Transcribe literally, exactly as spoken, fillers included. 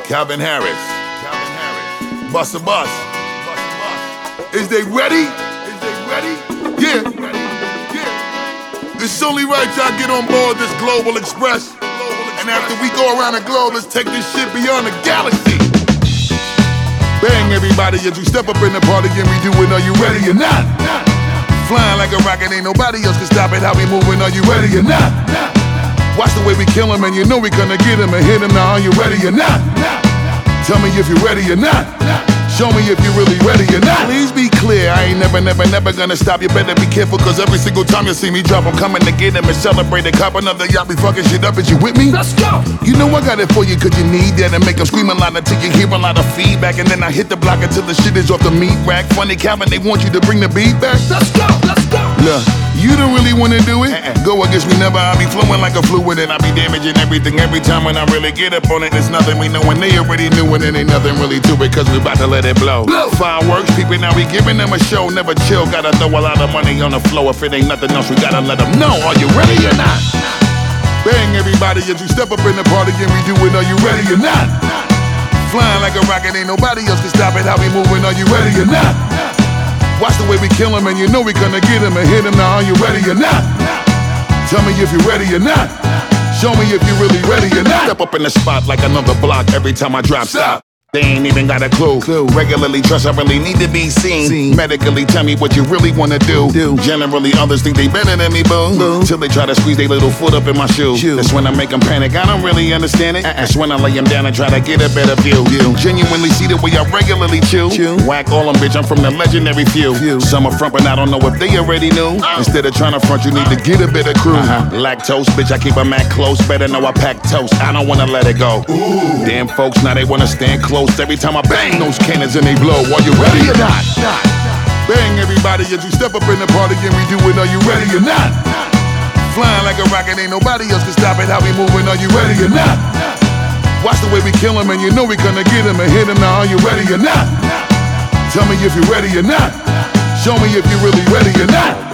Calvin Harris. Calvin Harris. Busta Bus. Is they ready? Is they ready? Yeah. Yeah. It's only right y'all get on board this Global Express. And after we go around the globe, let's take this shit beyond the galaxy. Bang everybody as we step up in the party and we do it. Are you ready or not? Flying like a rocket, ain't nobody else can stop it. How we moving? Are you ready or not? Watch the way we kill him and you know we gonna get him and hit him. Now are you ready or not? Tell me if you're ready or not. Show me if you're really ready or not. Please be clear, I ain't never, never, never gonna stop. You better be careful, cause every single time you see me drop, I'm coming to get him and celebrate and cop another yacht. Be fucking shit up. Is you with me? Let's go! You know I got it for you, cause you need that. And make them scream a lot until you hear a lot of feedback. And then I hit the block until the shit is off the meat rack. Funny Calvin, they want you to bring the beat back. Let's go! Let's go! Look, you don't really wanna do it. Uh-uh. Go against me never, I be flowing like a fluid. And I be damaging everything every time when I really get up on it. It's nothing we know and they already knew it. And ain't nothing really to it, cause we about to let it blow. Blow! Fireworks, people, now we giving them a show. Never chill, gotta throw a lot of money on the floor. If it ain't nothing else, we gotta let them know. Are you ready or not? Bang everybody as you step up in the party and we do it. Are you ready or not? Flying like a rocket, ain't nobody else can stop it. How we moving? Are you ready or not? Watch the way we kill him and you know we gonna get him and hit him. Now are you ready or not? Tell me if you're ready or not. Show me if you're really ready or not. Step up in the spot like another block every time I drop. Stop. They ain't even got a clue. clue. Regularly trust I really need to be seen. seen. Medically tell me what you really wanna do. do. Generally others think they better than me, boo. boo. Till they try to squeeze their little foot up in my shoe. shoe. That's when I make them panic, I don't really understand it. Uh-uh. That's when I lay them down and try to get a better view. You genuinely see the way I regularly chew. chew. Whack all them, bitch, I'm from the legendary few. few. Some are front, but I don't know if they already knew. Uh-huh. Instead of trying to front, you need to get a better crew. Uh-huh. Lactose, bitch, I keep a Mac close. Better know I pack toast, I don't wanna let it go. Ooh. Damn folks, now they wanna stand close. Every time I bang Bang those cannons and they blow. Are you ready or not? Bang everybody as you step up in the party and we do it. Are you ready or not? Flying like a rocket, ain't nobody else can stop it. How we moving? Are you ready or not? Watch the way we kill him and you know we gonna get him and hit him. Now are you ready or not? Tell me if you're ready or not. Show me if you're really ready or not.